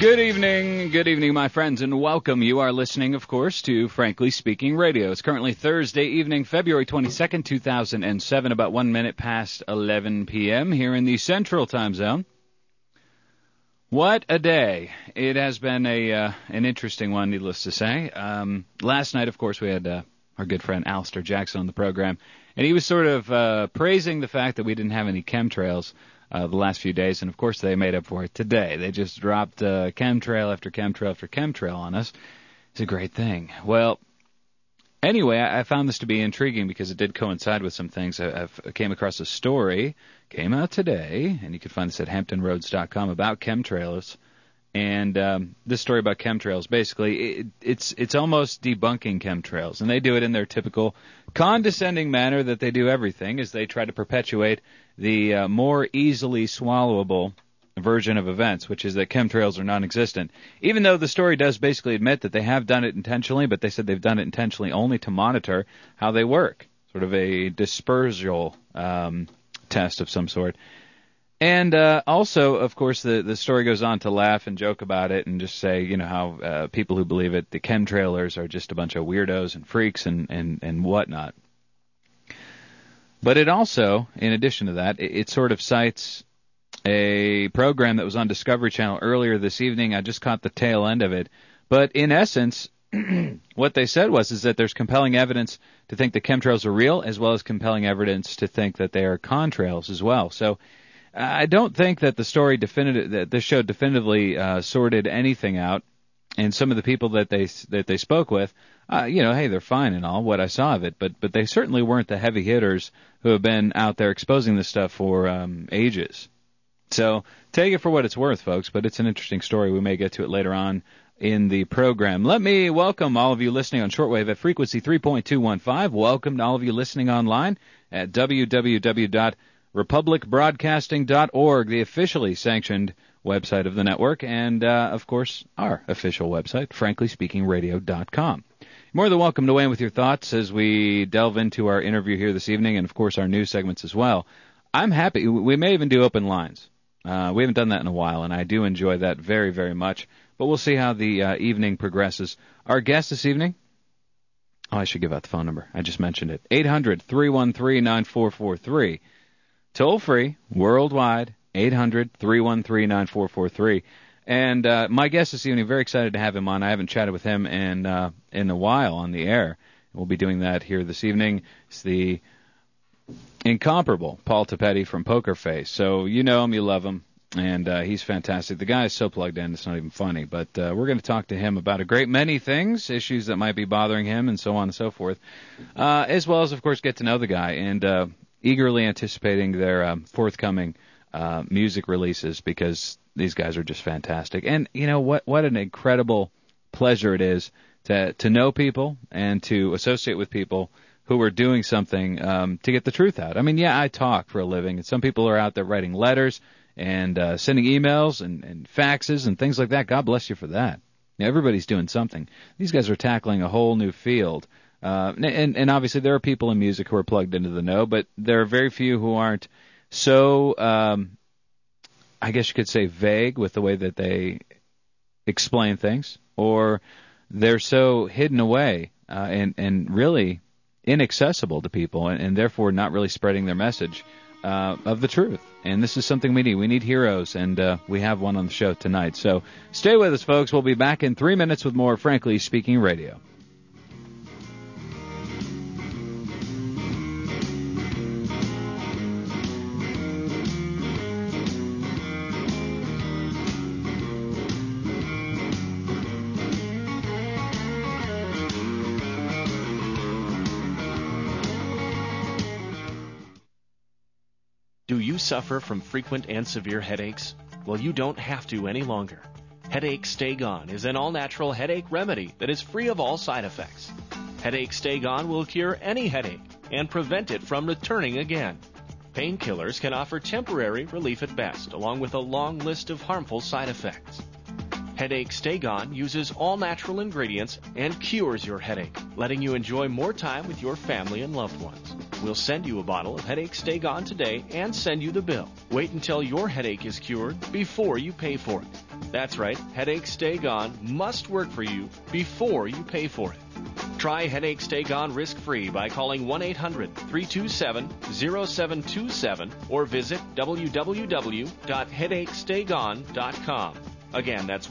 Good evening, my friends, and welcome. You are listening, of course, to Frankly Speaking Radio. It's currently Thursday evening, February 22nd, 2007, about 1 minute past 11 p.m. here in the Central Time Zone. What a day. It has been an interesting one, needless to say. Last night, of course, we had our good friend Alistair Jackson on the program, and he was sort of praising the fact that we didn't have any chemtrails the last few days, and of course they made up for it today. They just dropped chemtrail after chemtrail after chemtrail on us. It's a great thing. Well, anyway, I found this to be intriguing because it did coincide with some things. I came across a story, came out today, and you can find this at hamptonroads.com, about chemtrails. And this story about chemtrails, basically, it's almost debunking chemtrails. And they do it in their typical condescending manner that they do everything, is they try to perpetuate the more easily swallowable version of events, which is that chemtrails are non-existent. Even though the story does basically admit that they have done it intentionally, but they said they've done it intentionally only to monitor how they work, sort of a dispersal test of some sort. And also, of course, the story goes on to laugh and joke about it and just say, you know, how people who believe it, the chemtrailers, are just a bunch of weirdos and freaks and whatnot. But it also, in addition to that, it sort of cites a program that was on Discovery Channel earlier this evening. I just caught the tail end of it. But in essence, what they said is that there's compelling evidence to think that chemtrails are real, as well as compelling evidence to think that they are contrails as well. So I don't think that the story that this show definitively sorted anything out, and some of the people that they spoke with, hey, they're fine and all, what I saw of it, but they certainly weren't the heavy hitters who have been out there exposing this stuff for ages. So take it for what it's worth, folks, but it's an interesting story. We may get to it later on in the program. Let me welcome all of you listening on shortwave at frequency 3.215. Welcome to all of you listening online at www.republicbroadcasting.org, the officially sanctioned website of the network, and, of course, our official website, franklyspeakingradio.com. More than welcome to weigh in with your thoughts as we delve into our interview here this evening, and, of course, our news segments as well. I'm happy. We may even do open lines. We haven't done that in a while, and I do enjoy that very, very much. But we'll see how the evening progresses. Our guest this evening, I should give out the phone number. I just mentioned it. 800-313-9443. Toll free, worldwide, 800-313-9443. And my guest this evening, very excited to have him on. I haven't chatted with him in a while on the air. We'll be doing that here this evening. It's the incomparable Paul Tapetti from Poker Face. So you know him, you love him, and he's fantastic. The guy is so plugged in, it's not even funny. But we're going to talk to him about a great many things, issues that might be bothering him, and so on and so forth, as well as, of course, get to know the guy, and eagerly anticipating their forthcoming music releases, because these guys are just fantastic. And you know what an incredible pleasure it is to know people and to associate with people who are doing something to get the truth out. I mean, yeah, I talk for a living, and some people are out there writing letters and sending emails and faxes and things like that. God bless you for that. Everybody's doing something. These guys are tackling a whole new field. And obviously there are people in music who are plugged into the know, but there are very few who aren't so, I guess you could say, vague with the way that they explain things, or they're so hidden away and really inaccessible to people, and therefore not really spreading their message of the truth. And this is something we need. We need heroes, and we have one on the show tonight. So stay with us, folks. We'll be back in 3 minutes with more Frankly Speaking Radio. Do you suffer from frequent and severe headaches? Well, you don't have to any longer. Headache Stay Gone is an all-natural headache remedy that is free of all side effects. Headache Stay Gone will cure any headache and prevent it from returning again. Painkillers can offer temporary relief at best, along with a long list of harmful side effects. Headache Stay Gone uses all natural ingredients and cures your headache, letting you enjoy more time with your family and loved ones. We'll send you a bottle of Headache Stay Gone today and send you the bill. Wait until your headache is cured before you pay for it. That's right, Headache Stay Gone must work for you before you pay for it. Try Headache Stay Gone risk-free by calling 1-800-327-0727 or visit www.headachestaygone.com. Again, that's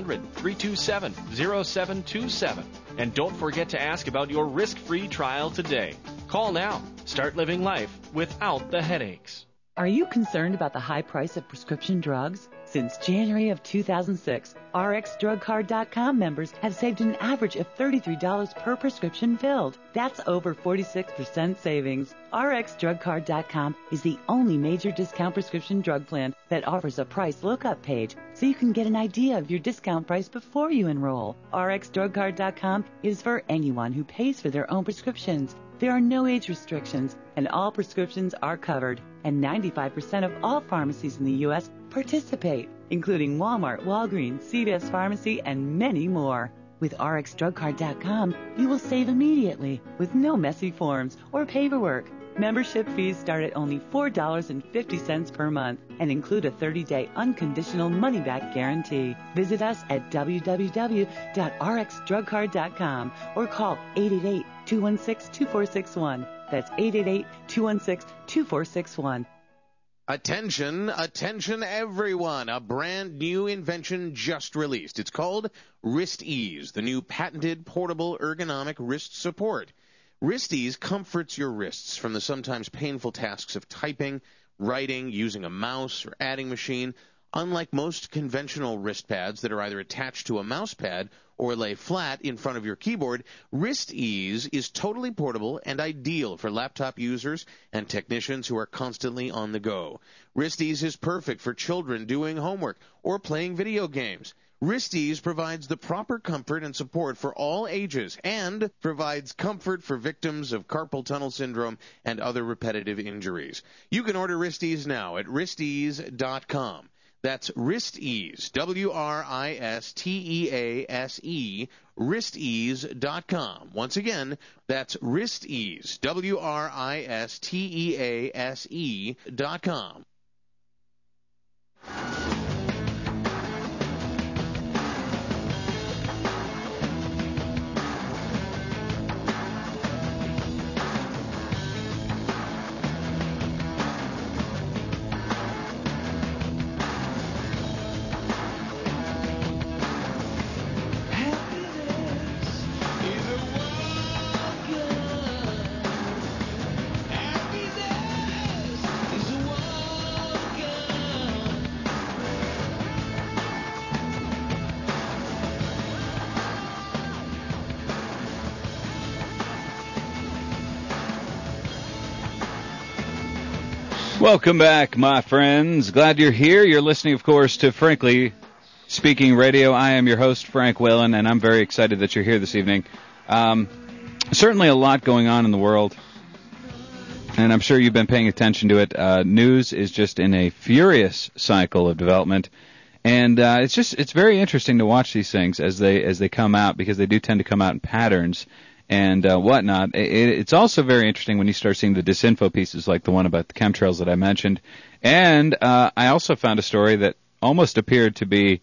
1-800-327-0727. And don't forget to ask about your risk-free trial today. Call now. Start living life without the headaches. Are you concerned about the high price of prescription drugs? Since January of 2006, RxDrugCard.com members have saved an average of $33 per prescription filled. That's over 46% savings. RxDrugCard.com is the only major discount prescription drug plan that offers a price lookup page, so you can get an idea of your discount price before you enroll. RxDrugCard.com is for anyone who pays for their own prescriptions. There are no age restrictions, and all prescriptions are covered, and 95% of all pharmacies in the U.S. participate, including Walmart, Walgreens, CVS Pharmacy, and many more. With RxDrugCard.com, you will save immediately with no messy forms or paperwork. Membership fees start at only $4.50 per month and include a 30-day unconditional money-back guarantee. Visit us at www.rxdrugcard.com or call 888-216-2461. That's 888-216-2461. Attention everyone. A brand new invention just released. It's called WristEase, the new patented portable ergonomic wrist support. WristEase comforts your wrists from the sometimes painful tasks of typing, writing, using a mouse, or adding machine. Unlike most conventional wrist pads that are either attached to a mouse pad or lay flat in front of your keyboard, WristEase is totally portable and ideal for laptop users and technicians who are constantly on the go. WristEase is perfect for children doing homework or playing video games. WristEase provides the proper comfort and support for all ages and provides comfort for victims of carpal tunnel syndrome and other repetitive injuries. You can order WristEase now at wristease.com. That's WristEase, WrIstease, wristease.com. Once again, that's WristEase, WrIstease.com. Welcome back, my friends. Glad you're here. You're listening, of course, to Frankly Speaking Radio. I am your host, Frank Whalen, and I'm very excited that you're here this evening. Certainly a lot going on in the world, and I'm sure you've been paying attention to it. News is just in a furious cycle of development, and it's very interesting to watch these things as they come out, because they do tend to come out in patterns and whatnot. It's also very interesting when you start seeing the disinfo pieces like the one about the chemtrails that I mentioned. And I also found a story that almost appeared to be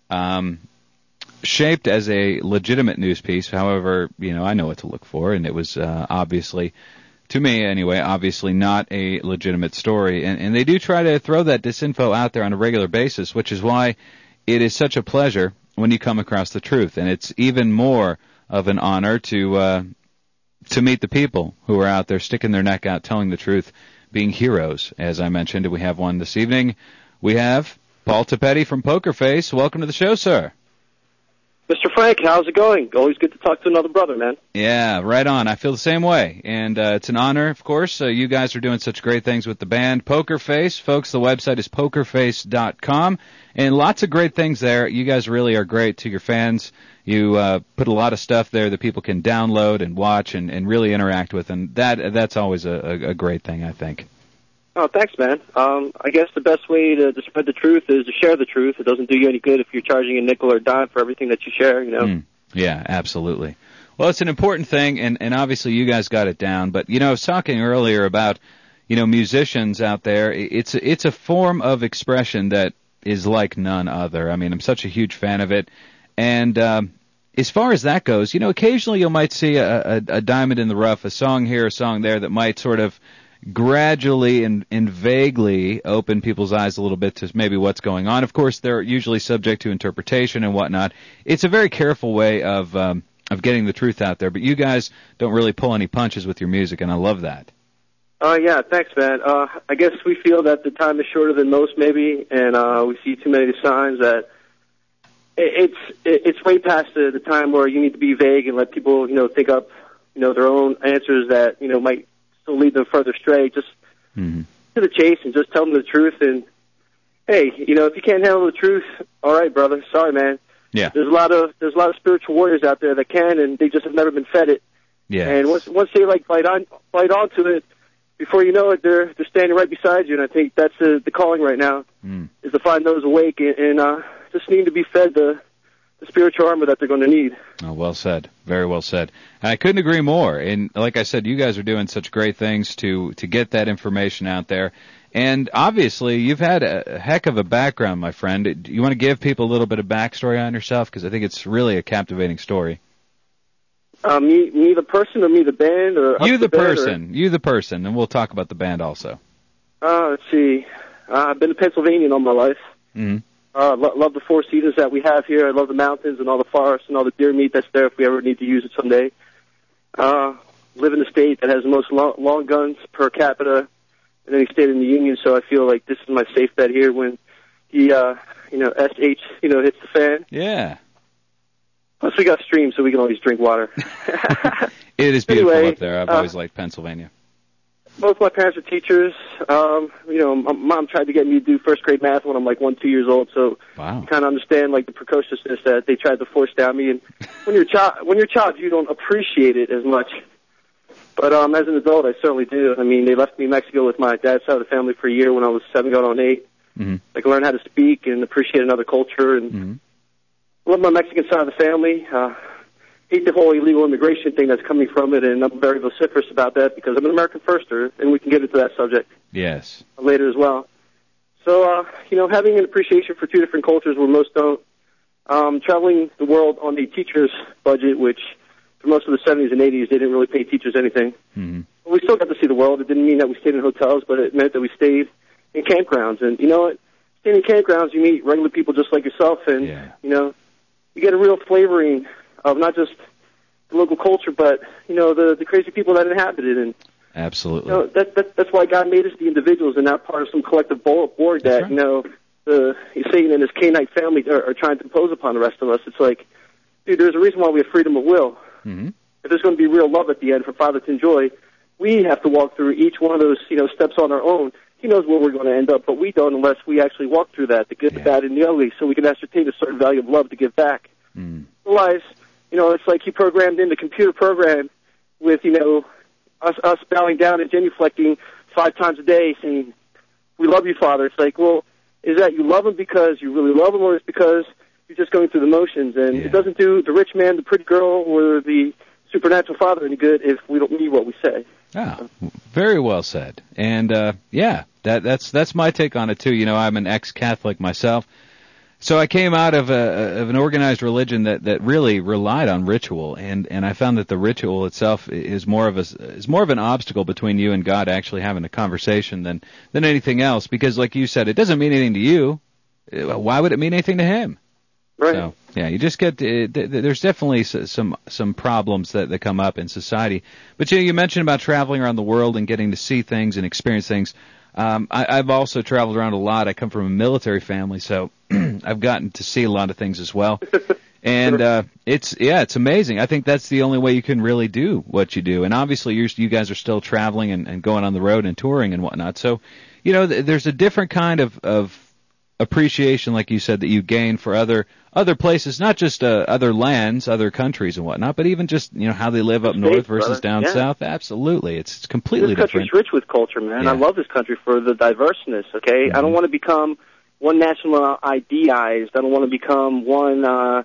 shaped as a legitimate news piece. However, I know what to look for, and it was obviously, to me anyway, obviously not a legitimate story. And they do try to throw that disinfo out there on a regular basis, which is why it is such a pleasure when you come across the truth. And it's even more of an honor to meet the people who are out there sticking their neck out, telling the truth, being heroes. As I mentioned, we have one this evening. We have Paul Tapetti from Poker Face. Welcome to the show, sir. Mr. Frank, how's it going? Always good to talk to another brother, man. Yeah, right on. I feel the same way. And it's an honor, of course. You guys are doing such great things with the band Poker Face. Folks, the website is pokerface.com. And lots of great things there. You guys really are great to your fans. You put a lot of stuff there that people can download and watch and really interact with. And that's always a great thing, I think. Oh, thanks, man. I guess the best way to spread the truth is to share the truth. It doesn't do you any good if you're charging a nickel or a dime for everything that you share, Yeah, absolutely. Well, it's an important thing, and obviously you guys got it down. But, I was talking earlier about, musicians out there. It's a form of expression that is like none other. I mean, I'm such a huge fan of it. And as far as that goes, occasionally you might see a diamond in the rough, a song here, a song there that might sort of gradually and vaguely open people's eyes a little bit to maybe what's going on. Of course, they're usually subject to interpretation and whatnot. It's a very careful way of getting the truth out there, but you guys don't really pull any punches with your music, and I love that. Yeah, thanks, man. I guess we feel that the time is shorter than most, maybe, and we see too many signs that it's way past the time where you need to be vague and let people, think up, their own answers that, might still lead them further astray. Just to the chase and just tell them the truth. And hey, if you can't handle the truth, all right, brother, sorry, man. Yeah. There's a lot of spiritual warriors out there that can, and they just have never been fed it. Yeah. And once they bite onto it, before you know it, they're standing right beside you. And I think that's the calling right now is to find those awake and just need to be fed the spiritual armor that they're going to need. Oh, well said. Very well said. I couldn't agree more. And like I said, you guys are doing such great things to get that information out there. And obviously, you've had a heck of a background, my friend. Do you want to give people a little bit of backstory on yourself? Because I think it's really a captivating story. Me the person, or me the band, or you the person, you the person, and we'll talk about the band also. Let's see. I've been to Pennsylvania all my life. Mm-hmm. Love the four seasons that we have here. I love the mountains and all the forests and all the deer meat that's there if we ever need to use it someday. Live in a state that has the most long guns per capita in any state in the union, so I feel like this is my safe bet here when the SH hits the fan. Yeah. Plus, we got streams, so we can always drink water. It is beautiful anyway, up there. I've always liked Pennsylvania. Both my parents are teachers. My mom tried to get me to do first grade math when I'm like 1-2 years old, so wow. I kind of understand like the precociousness that they tried to force down me. And when you're a child, you don't appreciate it as much. But as an adult, I certainly do. I mean, they left me in Mexico with my dad's side of the family for a year when I was 7 going on 8. Mm-hmm. I can learn how to speak and appreciate another culture and love my Mexican side of the family. Hate the whole illegal immigration thing that's coming from it, and I'm very vociferous about that because I'm an American firster, and we can get into that subject yes later as well. So, having an appreciation for two different cultures where most don't, traveling the world on the teacher's budget, which for most of the 70s and 80s, they didn't really pay teachers anything. Mm-hmm. But we still got to see the world. It didn't mean that we stayed in hotels, but it meant that we stayed in campgrounds. And you know what? Staying in campgrounds, you meet regular people just like yourself, and, you get a real flavoring of not just the local culture, but, the crazy people that inhabit it. And absolutely. That's why God made us the individuals and not part of some collective board that, right. Satan and his Canaanite family are trying to impose upon the rest of us. It's like, dude, there's a reason why we have freedom of will. Mm-hmm. If there's going to be real love at the end for Father to enjoy, we have to walk through each one of those, steps on our own. He knows where we're going to end up, but we don't unless we actually walk through that, the good, the bad, and the ugly, so we can ascertain a certain value of love to give back. Mm. Otherwise, it's like he programmed in the computer program with, us bowing down and genuflecting 5 times a day saying, we love you, Father. It's like, well, is that you love him because you really love him, or is it because you're just going through the motions? And it doesn't do the rich man, the pretty girl, or the supernatural father any good if we don't mean what we say. Ah, very well said. And, that's my take on it, too. I'm an ex-Catholic myself. So I came out of an organized religion that really relied on ritual, and I found that the ritual itself is more of an obstacle between you and God actually having a conversation than anything else. Because, like you said, it doesn't mean anything to you. Why would it mean anything to him? Right. So, you just get there's definitely some problems that come up in society. But you mentioned about traveling around the world and getting to see things and experience things. I've also traveled around a lot. I come from a military family, so I've gotten to see a lot of things as well. And it's amazing. I think that's the only way you can really do what you do. And obviously, you guys are still traveling and going on the road and touring and whatnot. So, there's a different kind of appreciation, like you said, that you gain for other places, not just other lands, other countries and whatnot, but even just how they live up north versus down south. Absolutely, it's completely different. This country's rich with culture, man. I love this country for the diverseness. Okay, I don't want to become one national idealized. I don't want to become one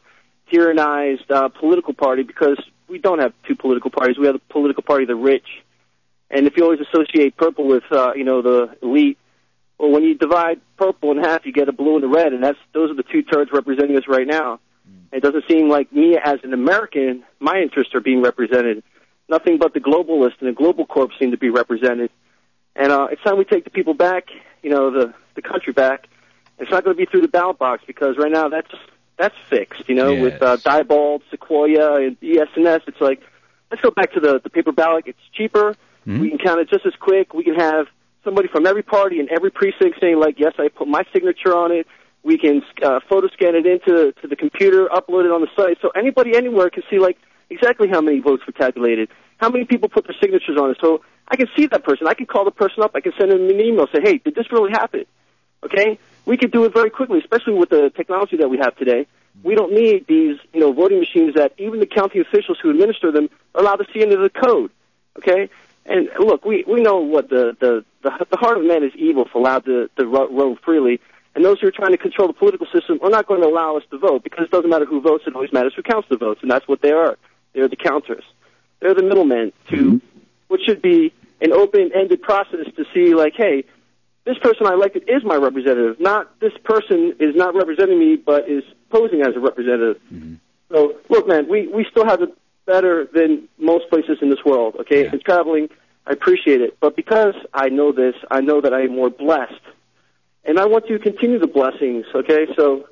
tyrannized political party, because we don't have two political parties. We have the political party of the rich. And if you always associate purple with, the elite, well, when you divide purple in half, you get a blue and a red, and those are the two turds representing us right now. It doesn't seem like me as an American, my interests are being represented. Nothing but the globalists and the global corp seem to be represented. And it's time we take the people back, the country back. It's not going to be through the ballot box, because right now that's fixed, Yes. with Diebold, Sequoia, and ES&S. It's like, let's go back to the paper ballot. It's cheaper. Mm-hmm. We can count it just as quick. We can have somebody from every party in every precinct saying, like, yes, I put my signature on it. We can photo scan it into the computer, upload it on the site, so anybody anywhere can see, like, exactly how many votes were tabulated, how many people put their signatures on it. So I can see that person. I can call the person up. I can send them an email, say, hey, did this really happen? Okay? We could do it very quickly, especially with the technology that we have today. We don't need these, voting machines that even the county officials who administer them are allowed to see into the code. Okay? And look, we know what the heart of man is evil for allowed to roam freely. And those who are trying to control the political system are not going to allow us to vote, because it doesn't matter who votes, it always matters who counts the votes, and that's what they are. They're the counters. They're the middlemen to what should be an open-ended process to see, like, hey, this person I elected is my representative, not this person is not representing me but is posing as a representative. Mm-hmm. So, look, man, we still have it better than most places in this world, okay? Yeah. And traveling, I appreciate it. But because I know this, I know that I am more blessed. And I want to continue the blessings, okay? So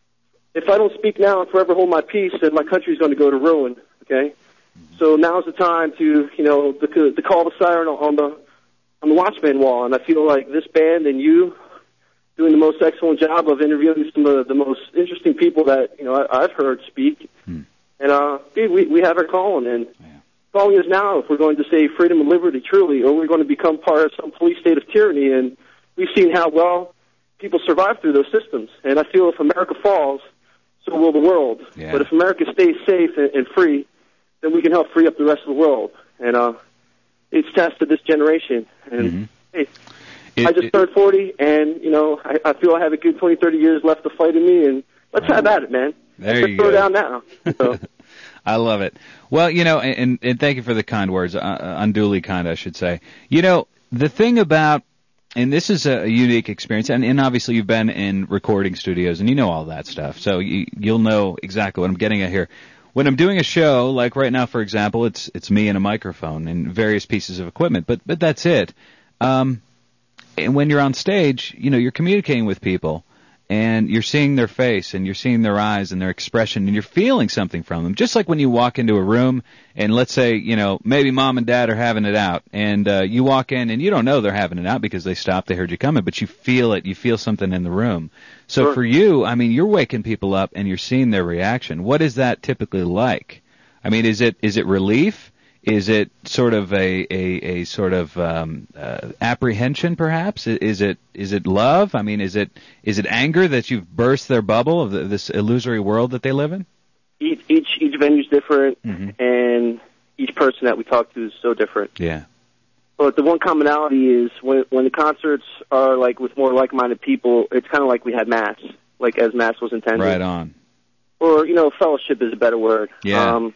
if I don't speak now and forever hold my peace, then my country is going to go to ruin, okay? So now's the time to, to call the siren on the Watchman wall. And I feel like this band and you doing the most excellent job of interviewing some of the most interesting people that, I've heard speak. And, we have our calling. And calling is now if we're going to say freedom and liberty truly, or we're going to become part of some police state of tyranny. And we've seen how well people survive through those systems. And I feel if America falls, so will the world. Yeah. But if America stays safe and free, then we can help free up the rest of the world. And it's tasked to this generation. And hey, I just turned 40, and, I feel I have a good 20, 30 years left to fight in me, and let's have at it, man. There you go. Throw down now. So. I love it. Well, and thank you for the kind words, unduly kind, I should say. The thing about, and this is a unique experience, and obviously you've been in recording studios, and you know all that stuff, so you'll know exactly what I'm getting at here. When I'm doing a show, like right now, for example, it's me and a microphone and various pieces of equipment, but that's it. And when you're on stage, you're communicating with people, and you're seeing their face, and you're seeing their eyes and their expression, and you're feeling something from them. Just like when you walk into a room, and let's say, maybe mom and dad are having it out, and you walk in, and you don't know they're having it out because they stopped, they heard you coming, but you feel it, you feel something in the room. So sure. For you, you're waking people up, and you're seeing their reaction. What is that typically like? Is it relief? Is it sort of a sort of apprehension, perhaps? Is it love? Is it anger that you've burst their bubble of this illusory world that they live in? Each venue's different, and each person that we talk to is so different. Yeah. But the one commonality is when the concerts are like with more like-minded people, it's kind of like we had Mass, like as Mass was intended. Right on. Or fellowship is a better word. Yeah.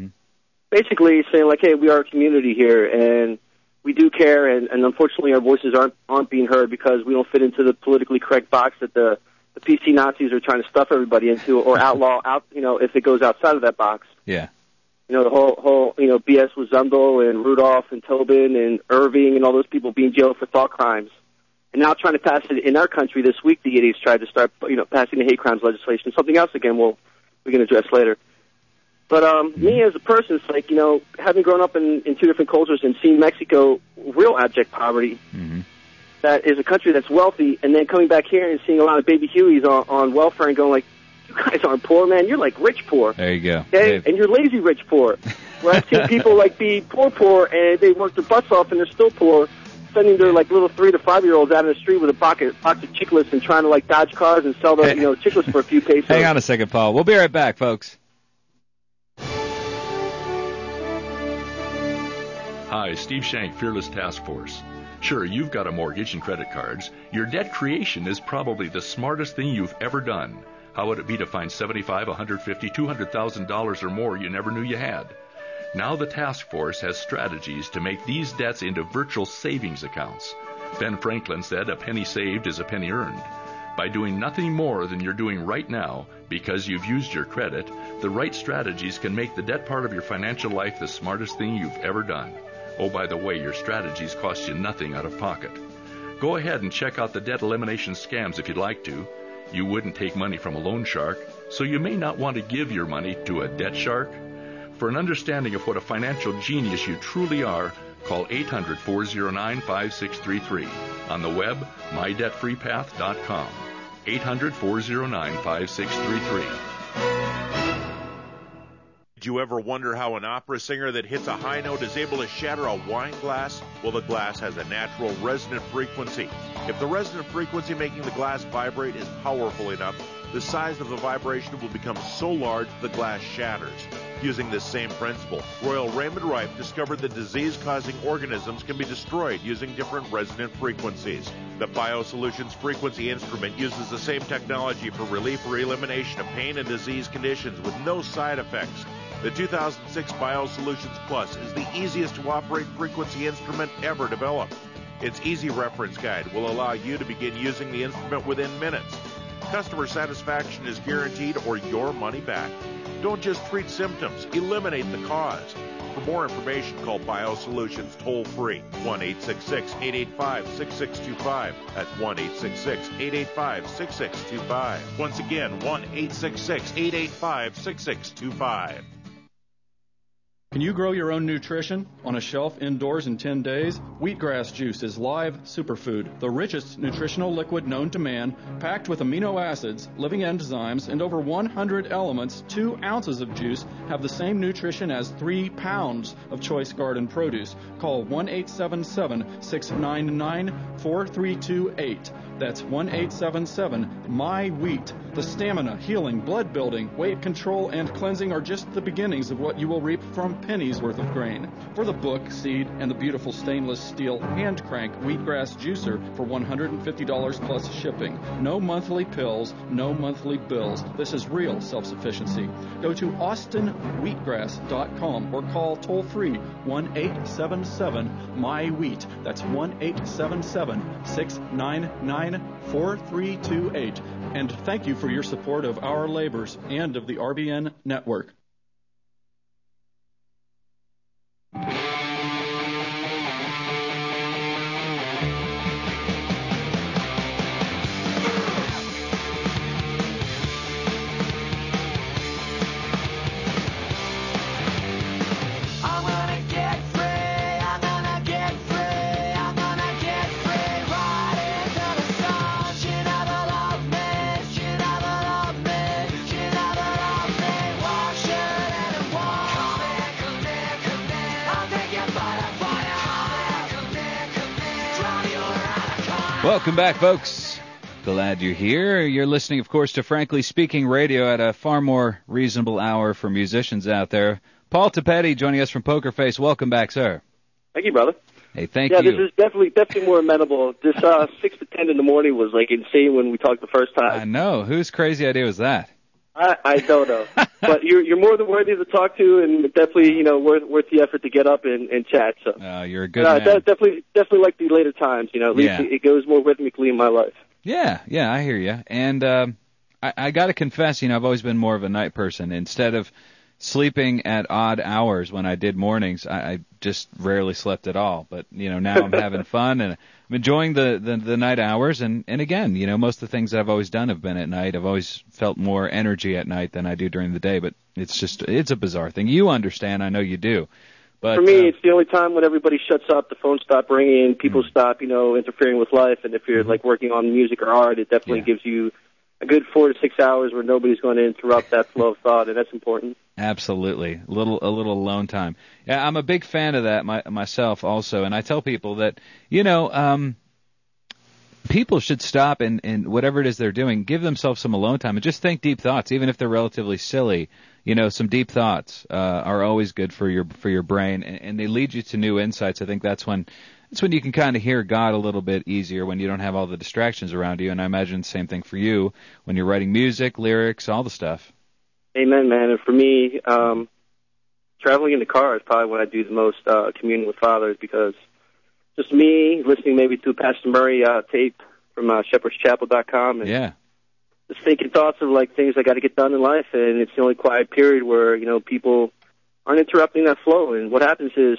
Basically saying like, hey, we are a community here, and we do care, and unfortunately our voices aren't being heard because we don't fit into the politically correct box that the PC Nazis are trying to stuff everybody into, or outlaw out, if it goes outside of that box. Yeah. The whole BS with Zundel and Rudolph and Tobin and Irving and all those people being jailed for thought crimes. And now trying to pass it in our country this week, the idiots tried to start, passing the hate crimes legislation. Something else, again, we can address later. But me as a person, it's like, having grown up in two different cultures and seeing Mexico, real abject poverty, that is a country that's wealthy, and then coming back here and seeing a lot of baby Hueys on welfare and going like, you guys aren't poor, man. You're like rich poor. There you go. Okay? And you're lazy rich poor. Where I've seen people like be poor, and they work their butts off and they're still poor, sending their like little 3 to 5-year-olds out in the street with a box of chiclets and trying to like dodge cars and sell the chiclets for a few pesos. Hang on a second, Paul. We'll be right back, folks. Hi, Steve Shank, Fearless Task Force. Sure, you've got a mortgage and credit cards. Your debt creation is probably the smartest thing you've ever done. How would it be to find $75,000, $150,000, $200,000 or more you never knew you had? Now the task force has strategies to make these debts into virtual savings accounts. Ben Franklin said, "A penny saved is a penny earned." By doing nothing more than you're doing right now because you've used your credit, the right strategies can make the debt part of your financial life the smartest thing you've ever done. Oh, by the way, your strategies cost you nothing out of pocket. Go ahead and check out the debt elimination scams if you'd like to. You wouldn't take money from a loan shark, so you may not want to give your money to a debt shark. For an understanding of what a financial genius you truly are, call 800-409-5633. On the web, mydebtfreepath.com. 800-409-5633. Did you ever wonder how an opera singer that hits a high note is able to shatter a wine glass? Well, the glass has a natural resonant frequency. If the resonant frequency making the glass vibrate is powerful enough, the size of the vibration will become so large the glass shatters. Using this same principle, Royal Raymond Rife discovered that disease-causing organisms can be destroyed using different resonant frequencies. The BioSolutions frequency instrument uses the same technology for relief or elimination of pain and disease conditions with no side effects. The 2006 BioSolutions Plus is the easiest to operate frequency instrument ever developed. Its easy reference guide will allow you to begin using the instrument within minutes. Customer satisfaction is guaranteed or your money back. Don't just treat symptoms, eliminate the cause. For more information, call BioSolutions toll-free, 1-866-885-6625. That's 1-866-885-6625. Once again, 1-866-885-6625. Can you grow your own nutrition on a shelf indoors in 10 days? Wheatgrass juice is live superfood, the richest nutritional liquid known to man, packed with amino acids, living enzymes, and over 100 elements. 2 ounces of juice have the same nutrition as 3 pounds of choice garden produce. Call 1-877-699-4328. That's 1-877-MY-WHEAT. The stamina, healing, blood building, weight control, and cleansing are just the beginnings of what you will reap from pennies worth of grain. For the book, seed, and the beautiful stainless steel hand crank wheatgrass juicer for $150 plus shipping. No monthly pills, no monthly bills. This is real self-sufficiency. Go to austinwheatgrass.com or call toll-free 1-877-MY-WHEAT. That's 1-877-699-4328. And thank you for your support of our labors and of the RBN network. Welcome back, folks. Glad you're here. You're listening, of course, to Frankly Speaking Radio at a far more reasonable hour for musicians out there. Paul Tapetti joining us from Poker Face. Welcome back, sir. Thank you, brother. Hey, thank you. Yeah, this is definitely more amenable. This 6 to 10 in the morning was like insane when we talked the first time. I know. Whose crazy idea was that? I don't know. But you're more than worthy to talk to, and definitely, worth the effort to get up and chat. So you're a good man. Definitely like the later times. At least it goes more rhythmically in my life. Yeah, I hear you. And I got to confess, I've always been more of a night person. Instead of sleeping at odd hours when I did mornings, I just rarely slept at all. But now I'm having fun and I'm enjoying the night hours, and again, most of the things I've always done have been at night. I've always felt more energy at night than I do during the day, but it's a bizarre thing. You understand, I know you do. But for me, it's the only time when everybody shuts up, the phones stop ringing, people stop, interfering with life, and if you're like working on music or art, it definitely gives you a good 4 to 6 hours where nobody's going to interrupt that flow of thought, and that's important. Absolutely. A little alone time. Yeah, I'm a big fan of that myself also, and I tell people that, people should stop and whatever it is they're doing, give themselves some alone time and just think deep thoughts, even if they're relatively silly. Some deep thoughts are always good for your brain, and they lead you to new insights. I think that's when it's when you can kind of hear God a little bit easier, when you don't have all the distractions around you. And I imagine the same thing for you when you're writing music, lyrics, all the stuff. Amen, man. And for me, traveling in the car is probably when I do the most communing with Father, because just me listening maybe to a Pastor Murray tape from shepherdschapel.com and just thinking thoughts of like things I got to get done in life, and it's the only quiet period where people aren't interrupting that flow. And what happens is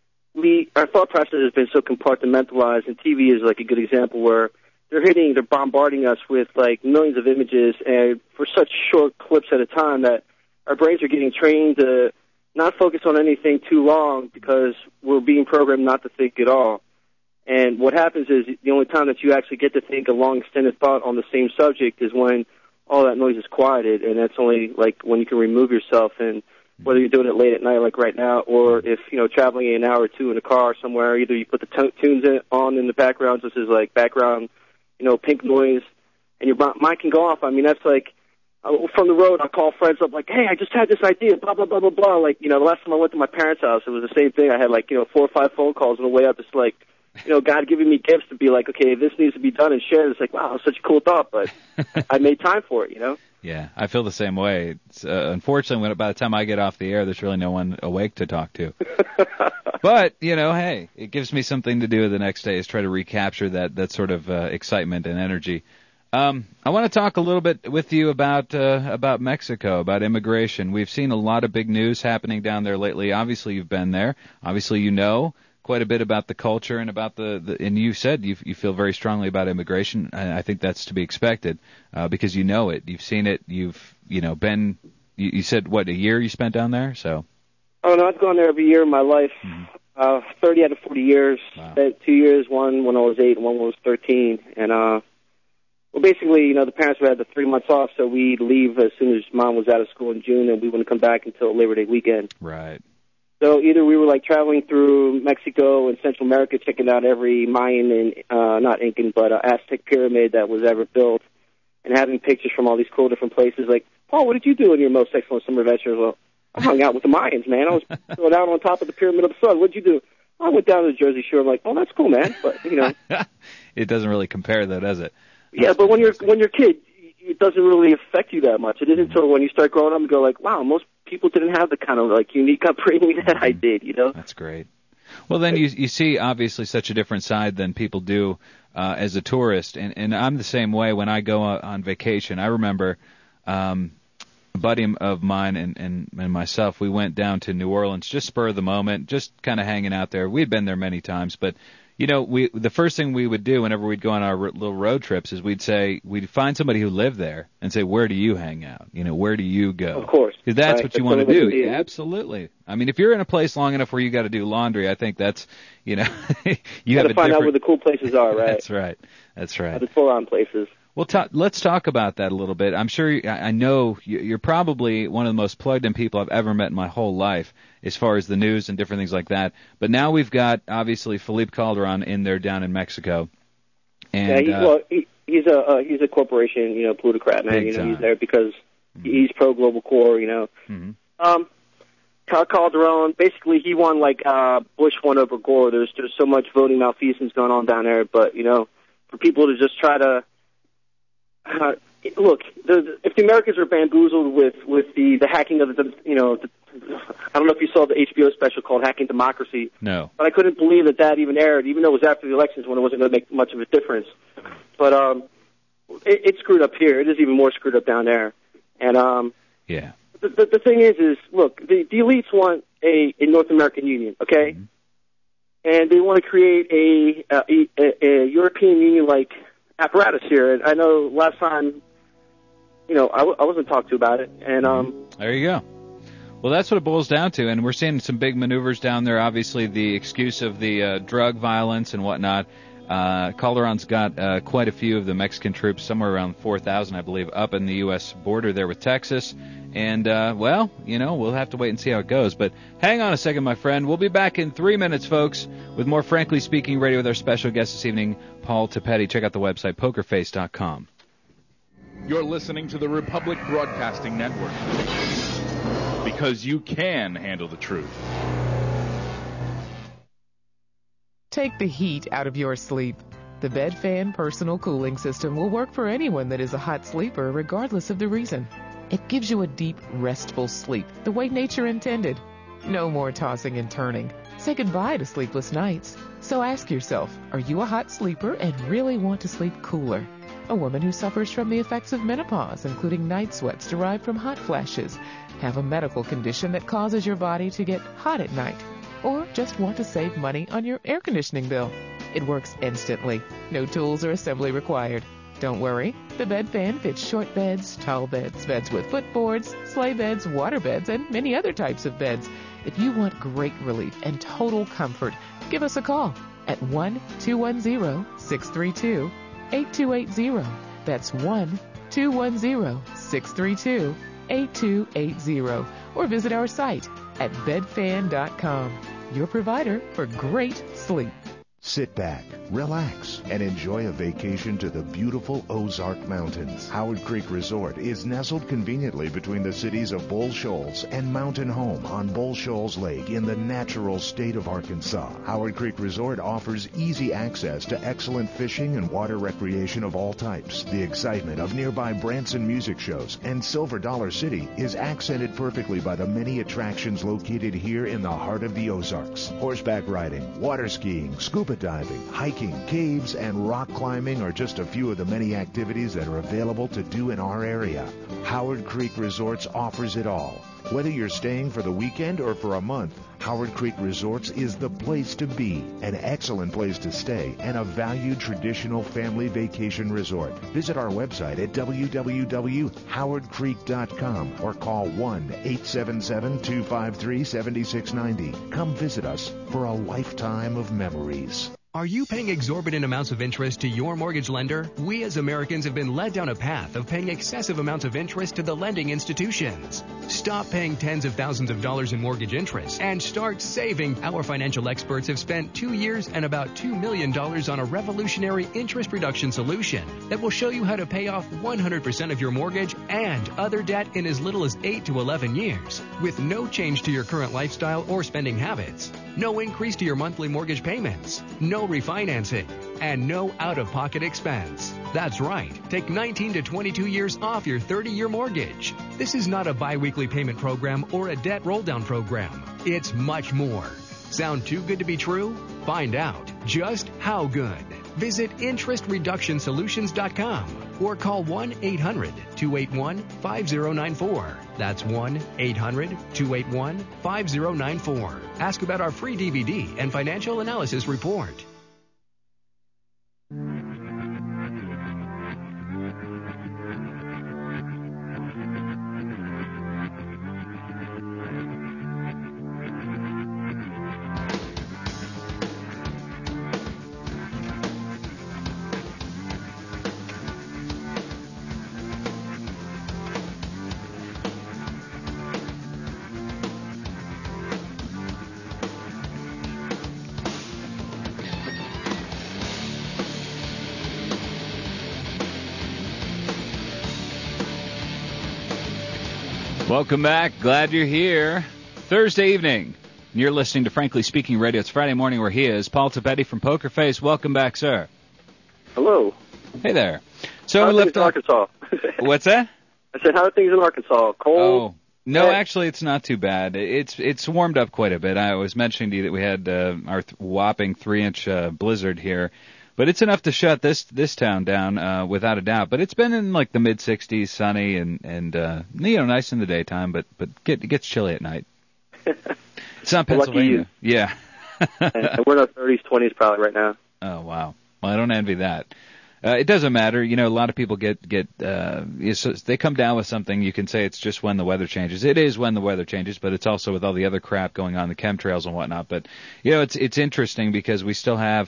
our thought process has been so compartmentalized, and TV is like a good example where they're bombarding us with like millions of images, and for such short clips at a time that our brains are getting trained to not focus on anything too long because we're being programmed not to think at all. And what happens is the only time that you actually get to think a long, extended thought on the same subject is when all that noise is quieted, and that's only like when you can remove yourself. And whether you're doing it late at night like right now, or if, traveling an hour or two in a car somewhere, either you put the tunes on in the background, just as like background, pink noise, and your mic can go off. I mean, that's like, from the road, I'll call friends up like, hey, I just had this idea, blah, blah, blah, blah, blah. Like, the last time I went to my parents' house, it was the same thing. I had like, 4 or 5 phone calls on the way up. It's like, God giving me gifts to be like, okay, this needs to be done and shared. It's like, wow, such a cool thought, but I made time for it, Yeah, I feel the same way. It's, unfortunately, by the time I get off the air, there's really no one awake to talk to. But, hey, it gives me something to do the next day, is try to recapture that sort of excitement and energy. I want to talk a little bit with you about Mexico, about immigration. We've seen a lot of big news happening down there lately. Obviously, you've been there. Obviously, quite a bit about the culture and about and you said you feel very strongly about immigration. And I think that's to be expected, because it, you've seen it, you've been. You said what, a year you spent down there? So. Oh no, I've gone there every year in my life. 30 out of 40 years. Wow. Spent 2 years, one when I was 8 and one when I was 13, and well, basically, the parents had the 3 months off, so we'd leave as soon as Mom was out of school in June, and we wouldn't come back until Labor Day weekend. Right. So either we were like traveling through Mexico and Central America, checking out every Mayan and not Incan, but Aztec pyramid that was ever built, and having pictures from all these cool different places. Like, Paul, what did you do in your most excellent summer adventures? Well, I hung out with the Mayans, man. I was going out on top of the Pyramid of the Sun. What did you do? I went down to the Jersey Shore. I'm like, oh, that's cool, man. But it doesn't really compare, though, does it? Yeah, but when you're a kid, it doesn't really affect you that much. It isn't until when you start growing up and go like, wow, most people didn't have the kind of like unique upbringing that I did, That's great. Well, then you see obviously such a different side than people do as a tourist, and I'm the same way when I go on vacation. I remember a buddy of mine and myself, we went down to New Orleans, just spur of the moment, just kind of hanging out there. We'd been there many times, but the first thing we would do whenever we'd go on our little road trips is we'd find somebody who lived there and say, where do you hang out? Where do you go? Of course. Because that's what you want to do. Yeah, absolutely. I mean, if you're in a place long enough where you got to do laundry, I think that's, you have to find out where the cool places are, right? That's right. The full-on places. Well, let's talk about that a little bit. I'm sure, I know you're probably one of the most plugged-in people I've ever met in my whole life as far as the news and different things like that. But now we've got, obviously, Felipe Calderon in there down in Mexico. And, he's a corporation, plutocrat, man. He's there because he's pro-global core, Calderon, basically, he won like Bush won over Gore. There's so much voting malfeasance going on down there. But, for people to just try to... look, if the Americans are bamboozled with the hacking of I don't know if you saw the HBO special called Hacking Democracy. No. But I couldn't believe that even aired, even though it was after the elections when it wasn't going to make much of a difference. But it's screwed up here. It is even more screwed up down there. And yeah. The thing is look, the elites want a North American Union, okay? Mm-hmm. And they want to create a European Union-like apparatus here. And I know last time, I wasn't talked to about it. And there you go. Well, that's what it boils down to, and we're seeing some big maneuvers down there. Obviously, the excuse of the drug violence and whatnot. Calderon's got quite a few of the Mexican troops, somewhere around 4,000, I believe, up in the U.S. border there with Texas. And, we'll have to wait and see how it goes. But hang on a second, my friend. We'll be back in 3 minutes, folks, with more Frankly Speaking Radio with our special guest this evening, Paul Tepetti. Check out the website, pokerface.com. You're listening to the Republic Broadcasting Network, because you can handle the truth. Take the heat out of your sleep. The Bed Fan Personal Cooling System will work for anyone that is a hot sleeper, regardless of the reason. It gives you a deep, restful sleep, the way nature intended. No more tossing and turning. Say goodbye to sleepless nights. So ask yourself, are you a hot sleeper and really want to sleep cooler? A woman who suffers from the effects of menopause, including night sweats derived from hot flashes, have a medical condition that causes your body to get hot at night, or just want to save money on your air conditioning bill. It works instantly. No tools or assembly required. Don't worry, the Bed Fan fits short beds, tall beds, beds with footboards, sleigh beds, water beds, and many other types of beds. If you want great relief and total comfort, give us a call at 1-210-632-8280. That's 1-210-632-8280. Or visit our site at bedfan.com, your provider for great sleep. Sit back, relax, and enjoy a vacation to the beautiful Ozark Mountains. Howard Creek Resort is nestled conveniently between the cities of Bull Shoals and Mountain Home on Bull Shoals Lake in the natural state of Arkansas. Howard Creek Resort offers easy access to excellent fishing and water recreation of all types. The excitement of nearby Branson music shows and Silver Dollar City is accented perfectly by the many attractions located here in the heart of the Ozarks. Horseback riding, water skiing, scuba diving, hiking, caves, and rock climbing are just a few of the many activities that are available to do in our area. Howard Creek Resorts offers it all. Whether you're staying for the weekend or for a month, Howard Creek Resorts is the place to be, an excellent place to stay, and a valued traditional family vacation resort. Visit our website at www.howardcreek.com or call 1-877-253-7690. Come visit us for a lifetime of memories. Are you paying exorbitant amounts of interest to your mortgage lender? We as Americans have been led down a path of paying excessive amounts of interest to the lending institutions. Stop paying tens of thousands of dollars in mortgage interest and start saving. Our financial experts have spent 2 years and about $2 million on a revolutionary interest reduction solution that will show you how to pay off 100% of your mortgage and other debt in as little as 8 to 11 years with no change to your current lifestyle or spending habits. No increase to your monthly mortgage payments, no refinancing, and no out-of-pocket expense. That's right. Take 19 to 22 years off your 30-year mortgage. This is not a bi-weekly payment program or a debt roll-down program. It's much more. Sound too good to be true? Find out just how good. Visit interestreductionsolutions.com or call 1-800-281-5094. That's 1-800-281-5094. Ask about our free DVD and financial analysis report. Welcome back. Glad you're here. Thursday evening. You're listening to Frankly Speaking Radio. It's Friday morning where he is. Paul Tabetti from Poker Face. Welcome back, sir. Hello. Hey there. So how we left off. Arkansas? What's that? I said, how are things in Arkansas? Cold? Oh, no, actually, it's not too bad. It's warmed up quite a bit. I was mentioning to you that we had our whopping 3-inch blizzard here. But it's enough to shut this town down, without a doubt. But it's been in like the mid-60s, sunny and nice in the daytime, but it gets chilly at night. It's not Pennsylvania. Yeah. And we're in our 30s, 20s probably right now. Oh, wow. Well, I don't envy that. It doesn't matter. You know, a lot of people they come down with something. You can say it's just when the weather changes. It is when the weather changes, but it's also with all the other crap going on, the chemtrails and whatnot. But, it's interesting because we still have,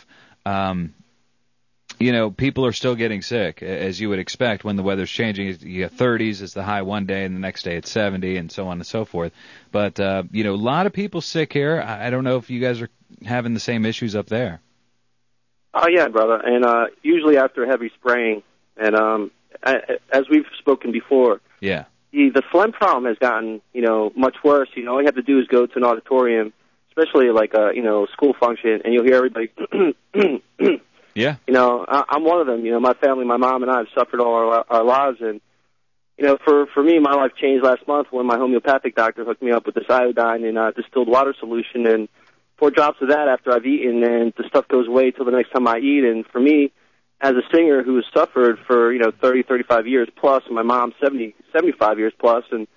people are still getting sick, as you would expect when the weather's changing. You get 30s is the high one day, and the next day it's 70, and so on and so forth. But, a lot of people sick here. I don't know if you guys are having the same issues up there. Oh, yeah, brother. And usually after heavy spraying, and as we've spoken before, yeah, the phlegm problem has gotten, much worse. All you have to do is go to an auditorium, especially like a school function, and you'll hear everybody. Yeah. I'm one of them. My family, my mom and I have suffered all our lives, and for me, my life changed last month when my homeopathic doctor hooked me up with this iodine and distilled water solution, and 4 drops of that after I've eaten, and the stuff goes away till the next time I eat. And for me, as a singer who has suffered for 30, 35 years plus, and my mom 70, 75 years plus, and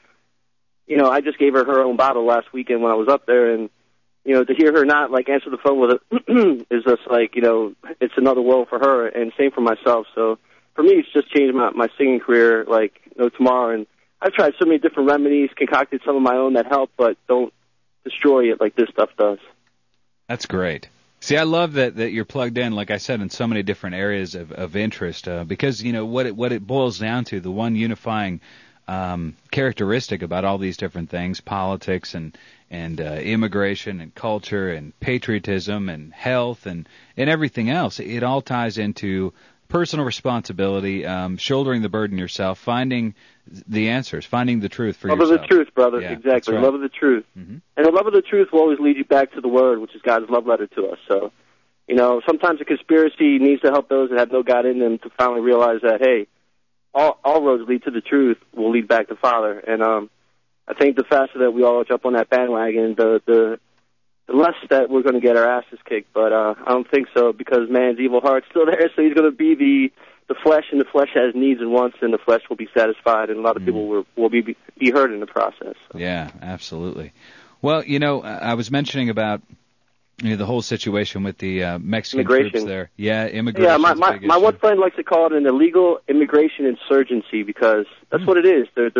I just gave her own bottle last weekend when I was up there, and to hear her not answer the phone with it is just it's another world for her, and same for myself. So for me, it's just changed my singing career tomorrow. And I've tried so many different remedies, concocted some of my own that help, but don't destroy it like this stuff does. That's great. See, I love that you're plugged in, like I said, in so many different areas of interest, because what it boils down to, the one unifying characteristic about all these different things, politics and immigration and culture and patriotism and health and everything else, it all ties into personal responsibility, shouldering the burden yourself, finding the answers, finding the truth for yourself. Love of the truth, brother. Yeah, exactly. right. Love of the truth. Mm-hmm. And the love of the truth will always lead you back to the Word, which is God's love letter to us. So, sometimes a conspiracy needs to help those that have no God in them to finally realize that, hey, all roads lead to the truth will lead back to Father. And I think the faster that we all jump on that bandwagon, the less that we're going to get our asses kicked. But I don't think so, because man's evil heart's still there, so he's going to be the flesh, and the flesh has needs and wants, and the flesh will be satisfied, and a lot of people will be hurt in the process. So. Yeah, absolutely. Well, I was mentioning about the whole situation with the Mexican troops there. Yeah, immigration. Yeah, my one friend likes to call it an illegal immigration insurgency, because that's what it is. They're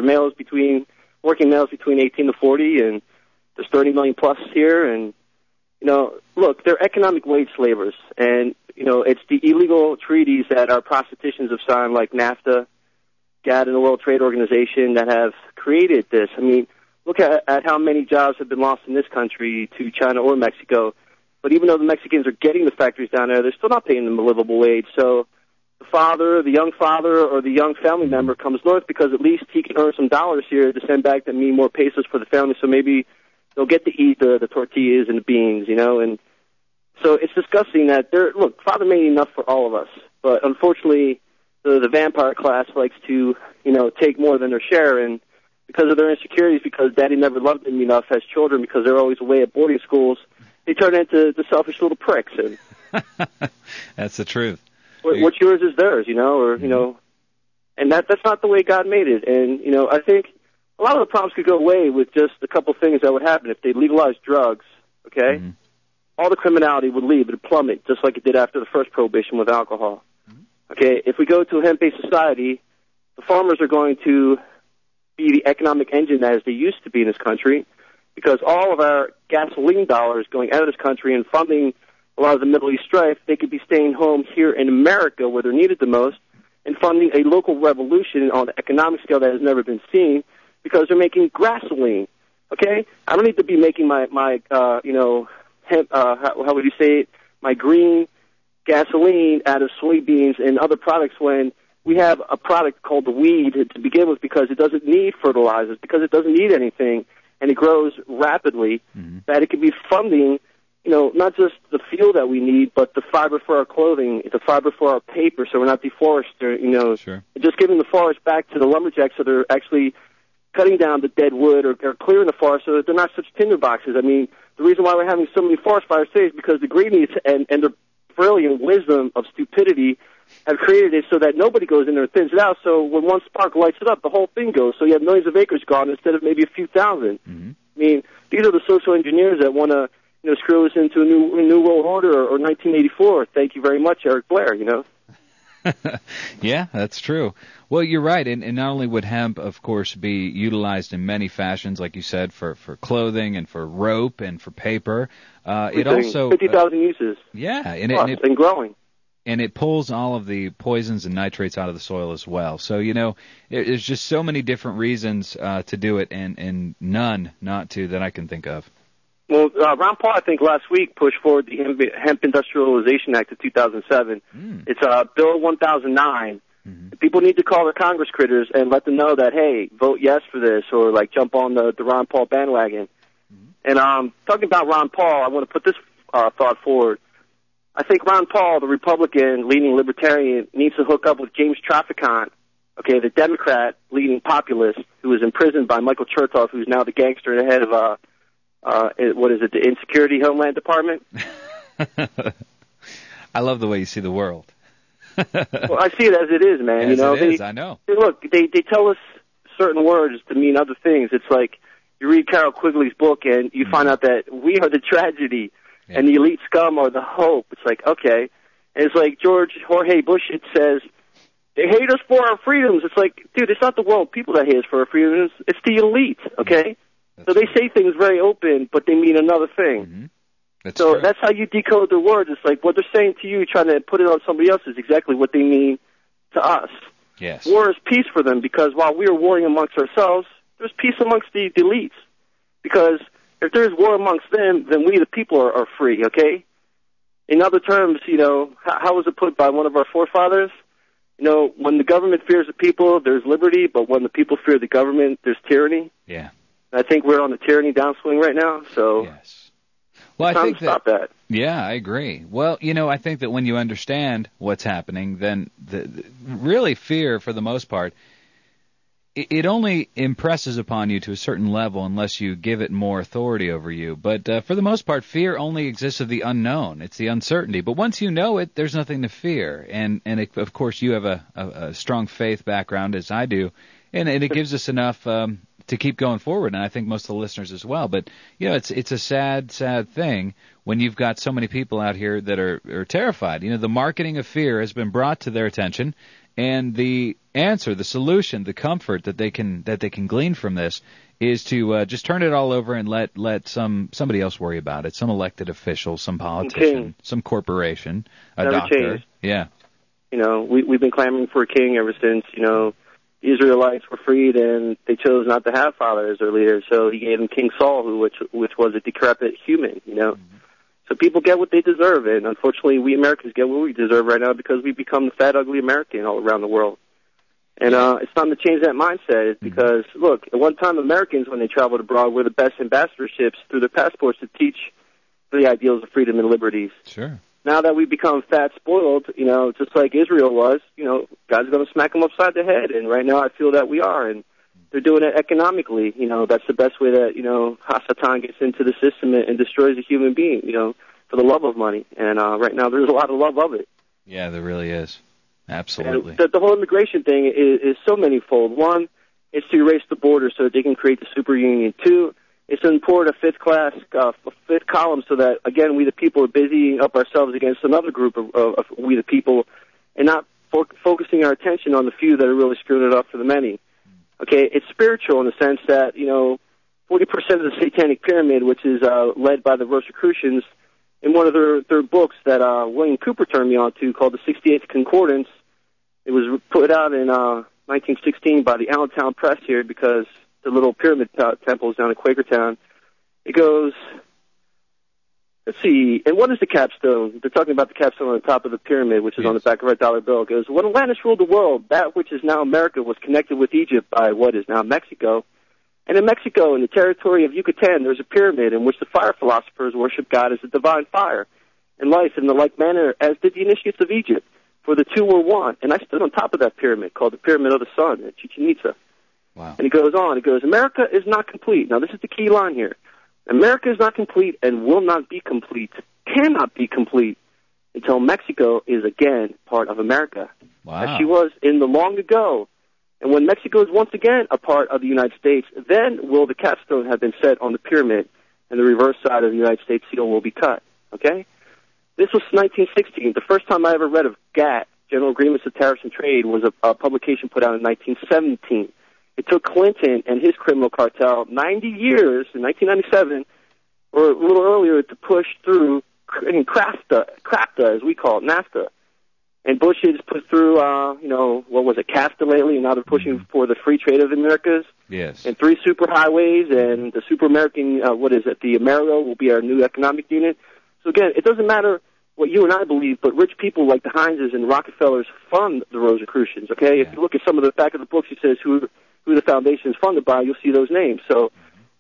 working males between 18 to 40, and there's 30 million plus here, and look, they're economic wage slavers, and it's the illegal treaties that our prostitutions have signed, like NAFTA, GATT, and the World Trade Organization, that have created this. I mean, look at how many jobs have been lost in this country to China or Mexico. But even though the Mexicans are getting the factories down there, they're still not paying them a livable wage. So the young father, or the young family member comes north because at least he can earn some dollars here to send back to me more pesos for the family. So maybe they'll get to eat the tortillas and the beans, And so it's disgusting that Father made enough for all of us. But unfortunately, the vampire class likes to, take more than their share. And because of their insecurities, because Daddy never loved them enough as children, because they're always away at boarding schools, they turn into the selfish little pricks. And that's the truth. What's yours is theirs, and that's not the way God made it. And, I think a lot of the problems could go away with just a couple things that would happen if they legalized drugs, okay? Mm-hmm. All the criminality would leave. It would plummet, just like it did after the first prohibition with alcohol. Mm-hmm. Okay, if we go to a hemp-based society, the farmers are going to be the economic engine as they used to be in this country, because all of our gasoline dollars going out of this country and funding a lot of the Middle East strife, they could be staying home here in America where they're needed the most and funding a local revolution on an economic scale that has never been seen, because they're making gasoline. Okay, I don't need to be making my hemp, how would you say it? My green gasoline out of soybeans and other products, when we have a product called the weed to begin with, because it doesn't need fertilizers, because it doesn't need anything, and it grows rapidly, that it could be funding, not just the fuel that we need, but the fiber for our clothing, the fiber for our paper, so we're not deforested, Sure. Just giving the forest back to the lumberjacks, so they're actually cutting down the dead wood or clearing the forest so that they're not such tinder boxes. I mean, the reason why we're having so many forest fires today is because the greenies and their brilliant wisdom of stupidity have created it so that nobody goes in there and thins it out. So when one spark lights it up, the whole thing goes. So you have millions of acres gone instead of maybe a few thousand. Mm-hmm. I mean, these are the social engineers that want to, screw us into a new world order or 1984. Thank you very much, Eric Blair. Yeah, that's true. Well, you're right, and not only would hemp, of course, be utilized in many fashions, like you said, for clothing and for rope and for paper. It also 50,000 uses. Yeah, and growing. And it pulls all of the poisons and nitrates out of the soil as well. So there's just so many different reasons to do it, and none not to that I can think of. Well, Ron Paul, I think, last week pushed forward the Hemp Industrialization Act of 2007. It's Bill 1009. Mm-hmm. People need to call their Congress critters and let them know that, hey, vote yes for this, or jump on the Ron Paul bandwagon. Mm-hmm. And talking about Ron Paul, I want to put this thought forward. I think Ron Paul, the Republican leading libertarian, needs to hook up with James Traficant, okay, the Democrat leading populist who was imprisoned by Michael Chertoff, who's now the gangster and the head of, the Insecurity Homeland Department. I love the way you see the world. Well, I see it as it is, man. As it is, I know. Look, they tell us certain words to mean other things. It's like you read Carol Quigley's book and you find out that we are the tragedy and the elite scum are the hope. It's like, okay. And it's like Jorge Bush, it says, they hate us for our freedoms. It's like, dude, it's not the world people that hate us for our freedoms. It's the elite, okay? So they say things very open, but they mean another thing. Mm-hmm. That's how you decode their words. It's like what they're saying to you, trying to put it on somebody else is exactly what they mean to us. Yes. War is peace for them because while we are warring amongst ourselves, there's peace amongst the elites. Because if there's war amongst them, then we, the people, are free, okay? In other terms, how was it put by one of our forefathers? When the government fears the people, there's liberty, but when the people fear the government, there's tyranny. Yeah. I think we're on the tyranny downswing right now, so yes. Well, I think stop that. Yeah, I agree. Well, I think that when you understand what's happening, then really fear, for the most part, it only impresses upon you to a certain level unless you give it more authority over you. But for the most part, fear only exists of the unknown. It's the uncertainty. But once you know it, there's nothing to fear. And of course, you have a strong faith background, as I do, and it gives us enough to keep going forward, and I think most of the listeners as well. But it's a sad thing when you've got so many people out here that are terrified. The marketing of fear has been brought to their attention, and the answer, the solution, the comfort that they can glean from this is to just turn it all over and let somebody else worry about it. Some elected official, some politician, some corporation, a Never doctor. changed. Yeah. We've been clamoring for a king ever since the Israelites were freed, and they chose not to have father as their leader, so he gave them King Saul, which was a decrepit human, Mm-hmm. So people get what they deserve, and unfortunately we Americans get what we deserve right now because we've become the fat, ugly American all around the world. And it's time to change that mindset because, look, at one time Americans, when they traveled abroad, were the best ambassadorships through their passports to teach the ideals of freedom and liberties. Sure. Now that we've become fat, spoiled, just like Israel was, God's going to smack them upside the head. And right now I feel that we are. And they're doing it economically. That's the best way that, Hasatan gets into the system and destroys a human being, for the love of money. And right now there's a lot of love of it. Yeah, there really is. Absolutely. And the whole immigration thing is so manyfold. One, is to erase the border so that they can create the super union. Two, is to import a fifth column so that, again, we the people are busying up ourselves against another group of we the people and not focusing our attention on the few that are really screwing it up for the many. Okay, it's spiritual in the sense that, 40% of the Satanic Pyramid, which is led by the Rosicrucians, in one of their books that William Cooper turned me on to called The 68th Concordance, it was put out in 1916 by the Allentown Press here because the little pyramid temples down in Quakertown. It goes, let's see, and what is the capstone? They're talking about the capstone on the top of the pyramid, which is on the back of our dollar bill. It goes, when Atlantis ruled the world, that which is now America was connected with Egypt by what is now Mexico. And in Mexico, in the territory of Yucatan, there's a pyramid in which the fire philosophers worship God as a divine fire and life in the like manner as did the initiates of Egypt, for the two were one. And I stood on top of that pyramid called the Pyramid of the Sun at Chichen Itza. Wow. And it goes on. It goes, America is not complete. Now, this is the key line here. America is not complete and will not be complete, cannot be complete, until Mexico is again part of America. Wow. As she was in the long ago. And when Mexico is once again a part of the United States, then will the capstone have been set on the pyramid and the reverse side of the United States seal will be cut. Okay? This was 1916. The first time I ever read of GATT, General Agreements of Tariffs and Trade, was a publication put out in 1917. It took Clinton and his criminal cartel 90 years, in 1997, or a little earlier, to push through CRAFTA, as we call it, NAFTA. And Bush has put through, what was it, CAFTA lately, and now they're pushing for the free trade of the Americas. Yes. And 3 superhighways, and the super American, the Amerigo will be our new economic unit. So again, it doesn't matter what you and I believe, but rich people like the Hineses and Rockefellers fund the Rosicrucians, okay? Yeah. If you look at some of the back of the books, it says who the foundation is funded by, you'll see those names. So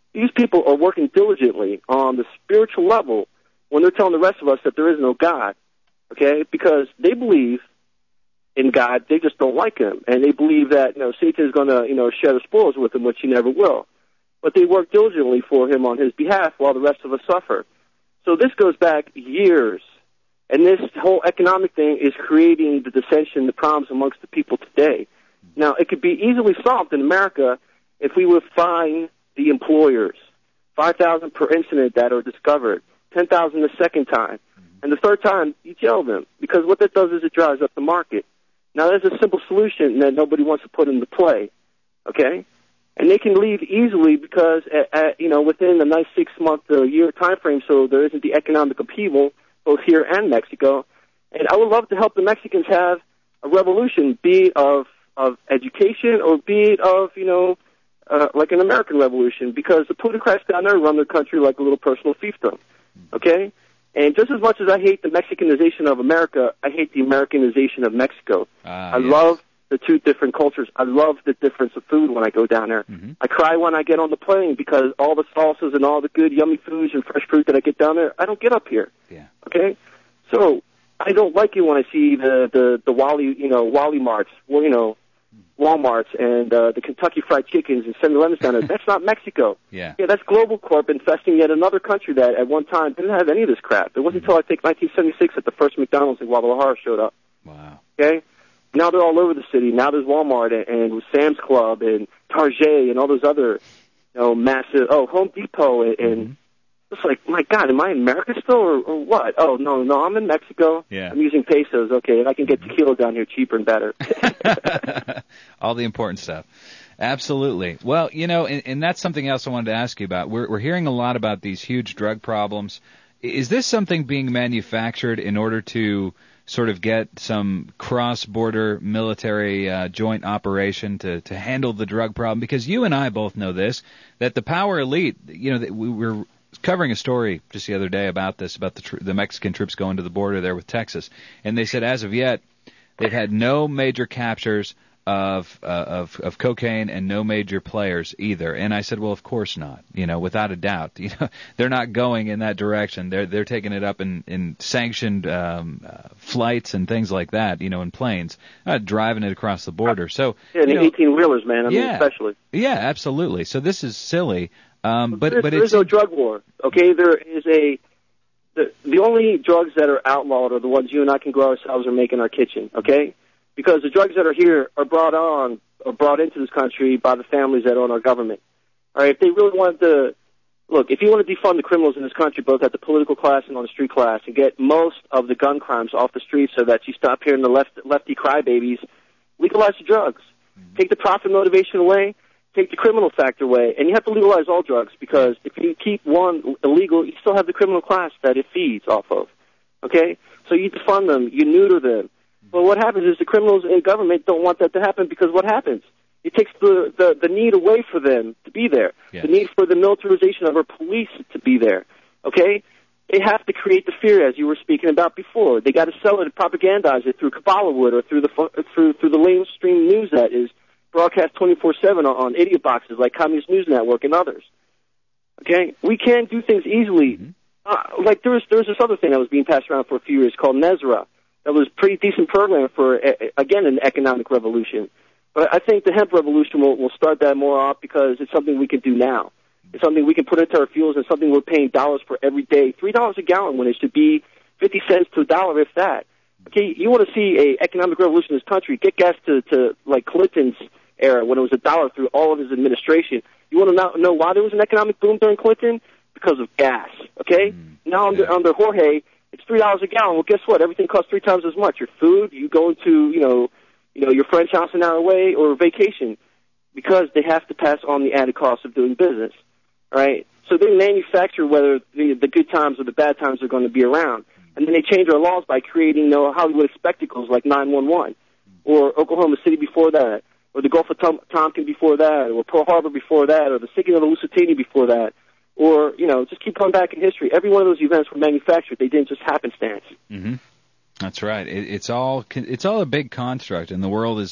These people are working diligently on the spiritual level when they're telling the rest of us that there is no God, okay? Because they believe in God, they just don't like him. And they believe that, Satan is going to, share the spoils with him, which he never will. But they work diligently for him on his behalf while the rest of us suffer. So this goes back years. And this whole economic thing is creating the dissension, the problems amongst the people today. Now, it could be easily solved in America if we would fine the employers, $5,000 per incident that are discovered, $10,000 the second time, and the third time you jail them, because what that does is it drives up the market. Now, there's a simple solution that nobody wants to put into play, okay? And they can leave easily because, within a nice 6-month to a year time frame, so there isn't the economic upheaval both here and Mexico. And I would love to help the Mexicans have a revolution, be it of education or be it of, like an American revolution, because the plutocrats down there run their country like a little personal fiefdom, okay? And just as much as I hate the Mexicanization of America, I hate the Americanization of Mexico. I love the two different cultures. I love the difference of food when I go down there. Mm-hmm. I cry when I get on the plane because all the salsas and all the good, yummy foods and fresh fruit that I get down there, I don't get up here. Yeah. Okay? So I don't like it when I see the Wally Marts, Walmarts and the Kentucky Fried Chickens and 7-Elevens down there. That's not Mexico. Yeah, that's Global Corp infesting yet another country that at one time didn't have any of this crap. It wasn't until I think 1976 that the first McDonald's in Guadalajara showed up. Wow. Okay? Now they're all over the city. Now there's Walmart and Sam's Club and Target and all those other, massive, Home Depot and it's like, my God, am I in America still or what? Oh, no, I'm in Mexico. Yeah. I'm using pesos, okay, and I can get tequila down here cheaper and better. All the important stuff. Absolutely. Well, and that's something else I wanted to ask you about. We're hearing a lot about these huge drug problems. Is this something being manufactured in order to sort of get some cross-border military joint operation to handle the drug problem? Because you and I both know this, that the power elite, we were covering a story just the other day about this, about the Mexican troops going to the border there with Texas, and they said as of yet they've had no major captures of cocaine and no major players either. And I said, well, of course not. Without a doubt, they're not going in that direction. They're taking it up in sanctioned flights and things like that. In planes, driving it across the border. So the 18-wheelers, man. Especially. Yeah, absolutely. So this is silly. But there's no drug war. Okay, there is the only drugs that are outlawed are the ones you and I can grow ourselves or make in our kitchen. Okay. Because the drugs that are here are brought into this country by the families that own our government. All right, if they really wanted to, if you want to defund the criminals in this country, both at the political class and on the street class, and get most of the gun crimes off the streets so that you stop hearing the lefty crybabies, legalize the drugs. Take the profit motivation away, take the criminal factor away, and you have to legalize all drugs because if you keep one illegal, you still have the criminal class that it feeds off of. Okay? So you defund them, you neuter them. But what happens is the criminals in government don't want that to happen because what happens? It takes the need away for them to be there. Yes. The need for the militarization of our police to be there. Okay? They have to create the fear, as you were speaking about before. They got to sell it and propagandize it through Kabbalah Wood or through the mainstream news that is broadcast 24/7 on idiot boxes like Communist News Network and others. Okay? We can do things easily. Mm-hmm. Like there was this other thing that was being passed around for a few years called Nezra. That was a pretty decent program for, again, an economic revolution. But I think the hemp revolution will start that more off because it's something we can do now. It's something we can put into our fuels and something we're paying dollars for every day. $3 a gallon when it should be 50 cents to $1, if that. Okay, you want to see a economic revolution in this country, get gas to like Clinton's era when it was $1 through all of his administration. You want to know why there was an economic boom during Clinton? Because of gas, okay? Now under Jorge, it's $3 a gallon. Well, guess what? Everything costs 3 times as much. Your food, you go to, your friend's house an hour away or vacation because they have to pass on the added cost of doing business, right? So they manufacture whether the good times or the bad times are going to be around. And then they change our laws by creating Hollywood spectacles like 911 or Oklahoma City before that or the Gulf of Tonkin before that or Pearl Harbor before that or the sinking of the Lusitania before that. Or, just keep going back in history. Every one of those events were manufactured. They didn't just happenstance. Mm-hmm. That's right. It's all a big construct, and the world is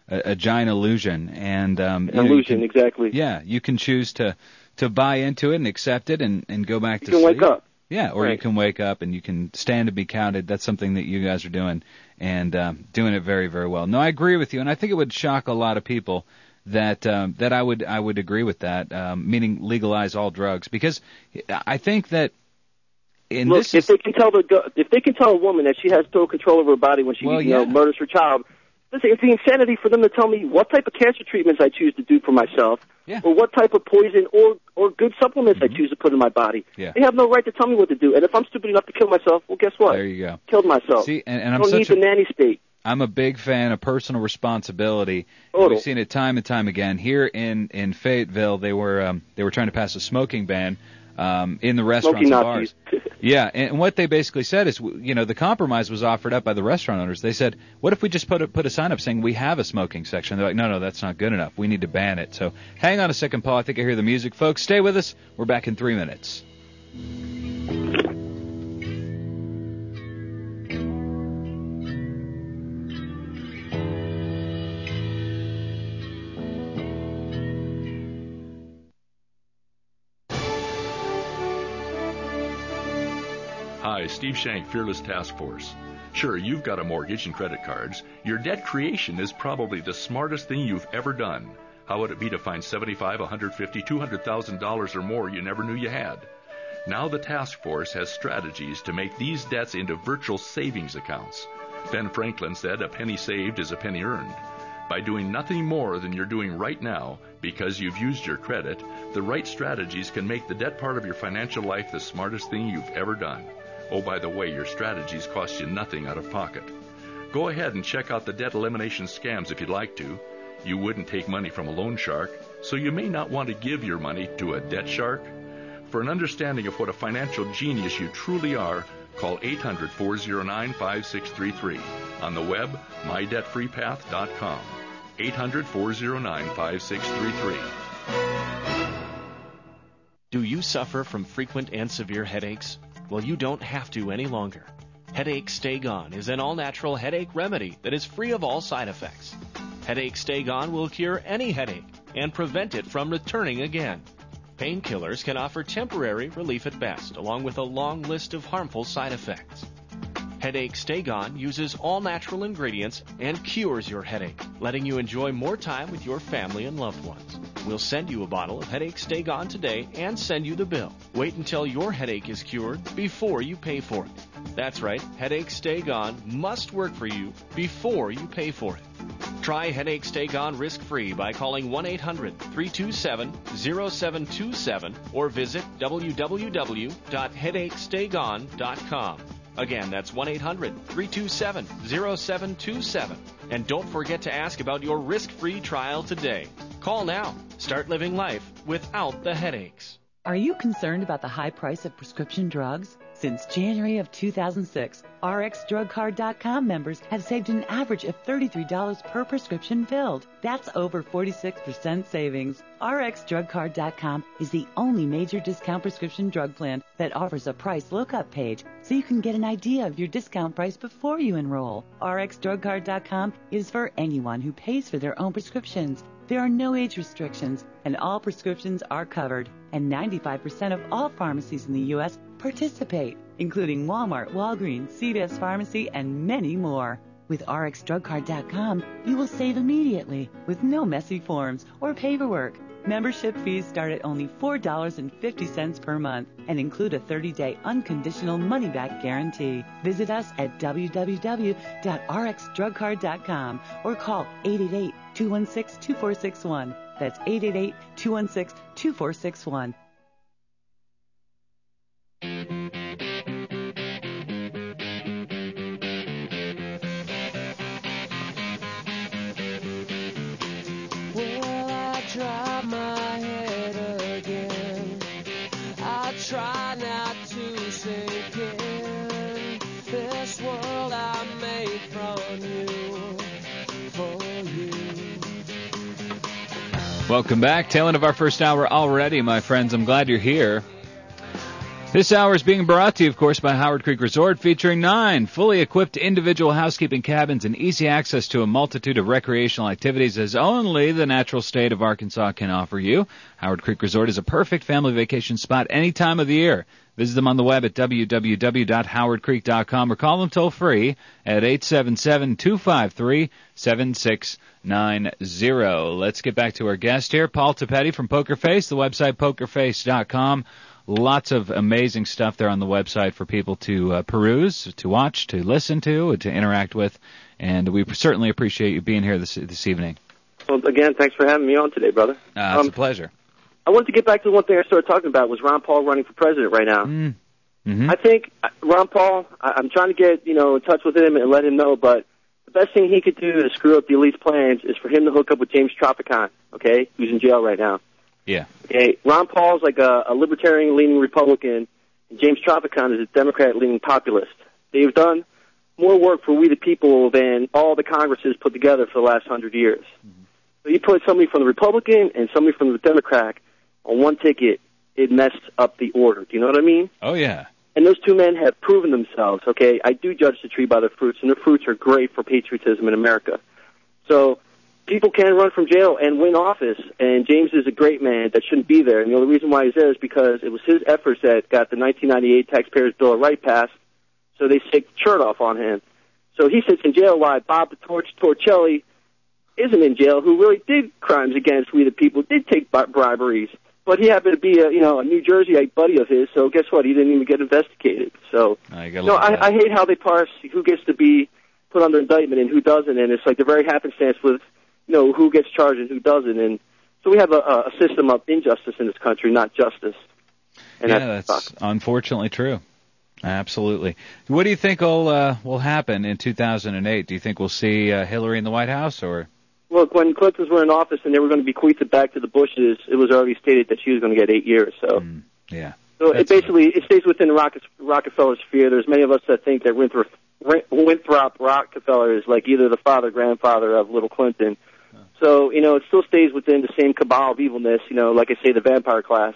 a giant illusion. And illusion, exactly. Yeah, you can choose to buy into it and accept it and go back to sleep. You can wake up. Yeah, or right. You can wake up and you can stand to be counted. That's something that you guys are doing, and doing it very, very well. No, I agree with you, and I think it would shock a lot of people that I would agree with that, meaning legalize all drugs, because I think that if they can tell a woman that she has total control over her body when she murders her child. Listen, it's the insanity for them to tell me what type of cancer treatments I choose to do for myself, or what type of poison or good supplements I choose to put in my body. Yeah. They have no right to tell me what to do. And if I'm stupid enough to kill myself, well, guess what? There you go. Killed myself. See, and I don't need the nanny state. I'm a big fan of personal responsibility. We've seen it time and time again. Here in Fayetteville, they were trying to pass a smoking ban in the restaurants and bars. Yeah, and what they basically said is, the compromise was offered up by the restaurant owners. They said, what if we just put a sign up saying we have a smoking section? They're like, no, that's not good enough. We need to ban it. So hang on a second, Paul. I think I hear the music. Folks, stay with us. We're back in 3 minutes. Hi, Steve Shank, Fearless Task Force. Sure, you've got a mortgage and credit cards. Your debt creation is probably the smartest thing you've ever done. How would it be to find $75,000, $150,000, $200,000 or more you never knew you had? Now the task force has strategies to make these debts into virtual savings accounts. Ben Franklin said, "A penny saved is a penny earned." By doing nothing more than you're doing right now because you've used your credit, the right strategies can make the debt part of your financial life the smartest thing you've ever done. Oh, by the way, your strategies cost you nothing out of pocket. Go ahead and check out the debt elimination scams if you'd like to. You wouldn't take money from a loan shark, so you may not want to give your money to a debt shark. For an understanding of what a financial genius you truly are, call 800-409-5633. On the web, mydebtfreepath.com. 800-409-5633. Do you suffer from frequent and severe headaches? Well, you don't have to any longer. Headache Stay Gone is an all-natural headache remedy that is free of all side effects. Headache Stay Gone will cure any headache and prevent it from returning again. Painkillers can offer temporary relief at best, along with a long list of harmful side effects. Headache Stay Gone uses all-natural ingredients and cures your headache, letting you enjoy more time with your family and loved ones. We'll send you a bottle of Headache Stay Gone today and send you the bill. Wait until your headache is cured before you pay for it. That's right, Headache Stay Gone must work for you before you pay for it. Try Headache Stay Gone risk-free by calling 1-800-327-0727 or visit www.headachestaygone.com. Again, that's 1-800-327-0727. And don't forget to ask about your risk-free trial today. Call now. Start living life without the headaches. Are you concerned about the high price of prescription drugs? Since January of 2006, RxDrugCard.com members have saved an average of $33 per prescription filled. That's over 46% savings. RxDrugCard.com is the only major discount prescription drug plan that offers a price lookup page, so you can get an idea of your discount price before you enroll. RxDrugCard.com is for anyone who pays for their own prescriptions. There are no age restrictions, and all prescriptions are covered, and 95% of all pharmacies in the U.S. participate, including Walmart, Walgreens, CVS Pharmacy, and many more. With RxDrugCard.com, you will save immediately with no messy forms or paperwork. Membership fees start at only $4.50 per month and include a 30-day unconditional money-back guarantee. Visit us at www.rxdrugcard.com or call 888-216-2461. That's 888-216-2461. Try my head again. I try not to sink in this world I made from you, for you. Welcome back. Tail end of our first hour already, my friends. I'm glad you're here. This hour is being brought to you, of course, by Howard Creek Resort, featuring 9 fully equipped individual housekeeping cabins and easy access to a multitude of recreational activities as only the natural state of Arkansas can offer you. Howard Creek Resort is a perfect family vacation spot any time of the year. Visit them on the web at www.howardcreek.com or call them toll-free at 877-253-7690. Let's get back to our guest here, Paul Tepetti from Poker Face, the website pokerface.com. Lots of amazing stuff there on the website for people to peruse, to watch, to listen to interact with, and we certainly appreciate you being here this evening. Well, again, thanks for having me on today, brother. It's a pleasure. I wanted to get back to the one thing I started talking about was Ron Paul running for president right now. Mm-hmm. I think Ron Paul, I'm trying to get in touch with him and let him know, but the best thing he could do to screw up the elite's plans is for him to hook up with James Traficant, okay, who's in jail right now. Yeah. Okay, Ron Paul's like a libertarian-leaning Republican, and James Traficant is a Democrat-leaning populist. They've done more work for we the people than all the Congresses put together for the last 100 years. Mm-hmm. So you put somebody from the Republican and somebody from the Democrat on one ticket, it messed up the order. Do you know what I mean? Oh, yeah. And those two men have proven themselves, okay? I do judge the tree by the fruits, and the fruits are great for patriotism in America. So people can run from jail and win office, and James is a great man that shouldn't be there. And the only reason why he's there is because it was his efforts that got the 1998 Taxpayers' Bill of Rights passed, so they shake the shirt off on him. So he sits in jail while Bob the Torcelli isn't in jail, who really did crimes against we the people, did take briberies. But he happened to be a New Jerseyite buddy of his, so guess what? He didn't even get investigated. So, I hate how they parse who gets to be put under indictment and who doesn't, and it's like the very happenstance with who gets charged and who doesn't. And so we have a system of injustice in this country, not justice. And that's unfortunately true. Absolutely. What do you think will happen in 2008? Do you think we'll see Hillary in the White House, or? Look, when Clintons were in office and they were going to bequeath it back to the Bushes, it was already stated that she was going to get 8 years. So, yeah. So it stays within the Rockefeller sphere. There's many of us that think that Winthrop Rockefeller is like either the father or grandfather of little Clinton. So, it still stays within the same cabal of evilness, like I say, the vampire class.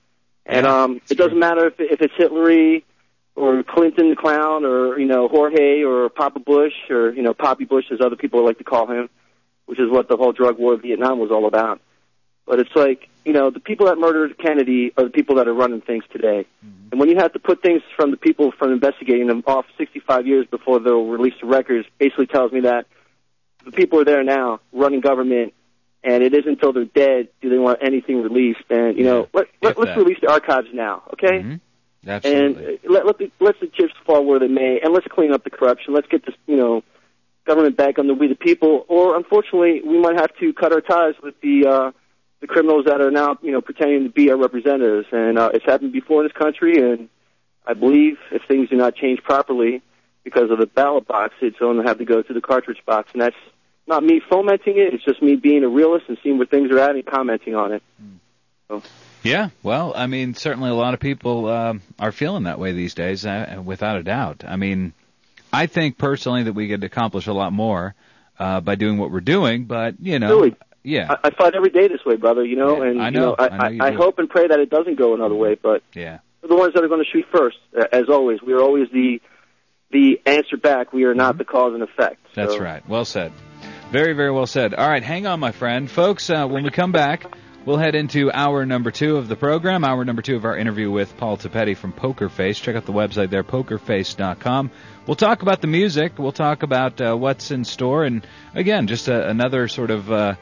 And it doesn't matter if it's Hillary or Clinton the clown or, Jorge or Papa Bush or, Poppy Bush, as other people like to call him, which is what the whole drug war of Vietnam was all about. But it's like, the people that murdered Kennedy are the people that are running things today. Mm-hmm. And when you have to put things from the people from investigating them off 65 years before they'll release the records, basically tells me that the people are there now running government, and it isn't until they're dead do they want anything released. And, let's release the archives now, okay? Mm-hmm. Absolutely. And let the chips fall where they may, and let's clean up the corruption. Let's get this, government back under we the people, or unfortunately, we might have to cut our ties with the criminals that are now, pretending to be our representatives. And it's happened before in this country, and I believe if things do not change properly because of the ballot box, it's going to have to go to the cartridge box. And that's not me fomenting it. It's just me being a realist and seeing where things are at and commenting on it. So. Yeah, well, I mean, certainly a lot of people are feeling that way these days, without a doubt. I mean, I think personally that we could accomplish a lot more by doing what we're doing, but, Really? Yeah. I fight every day this way, brother, Yeah, and I know. I hope and pray that it doesn't go another way, but yeah. we're the ones that are going to shoot first, as always. We are always the answer back. We are not the cause and effect. So. That's right. Well said. Very, very well said. All right, hang on, my friend. Folks, when we come back, we'll head into hour number 2 of the program, hour number 2 of our interview with Paul Tepetti from Poker Face. Check out the website there, pokerface.com. We'll talk about the music. We'll talk about what's in store. And, again, just another sort of,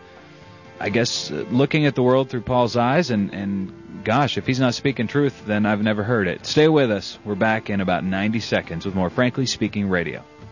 looking at the world through Paul's eyes. And, gosh, if he's not speaking truth, then I've never heard it. Stay with us. We're back in about 90 seconds with more Frankly Speaking Radio.